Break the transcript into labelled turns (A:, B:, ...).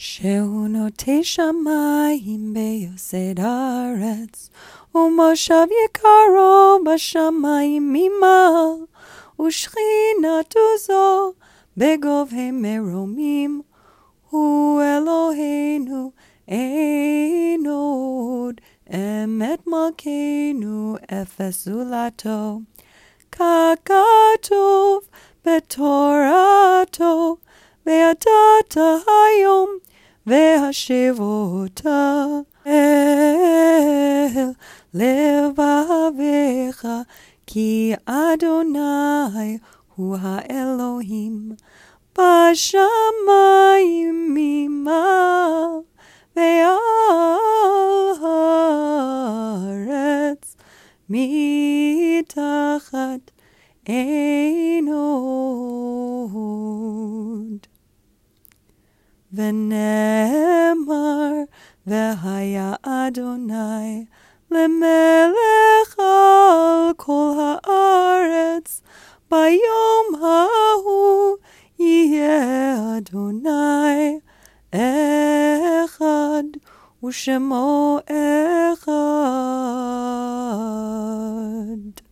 A: שהוא נוטה שמיים ביוסד הארץ, ומושב יקרו בשמיים ממעל, ושכינתו זו בגובהי מרומים, הוא אלוהינו אין עוד, אמת מלכנו אפס זולתו. ככתוב בתורתו, וידעת היום והשב אותה אל לבביך, כי אדוני הוא האלוהים בשמיים ממעל ועל הארץ מתחת אין עוד. ונאמר, והיה אדוני למלך על כל הארץ, ביום ההוא יהיה אדוני אחד, ושמו אחד.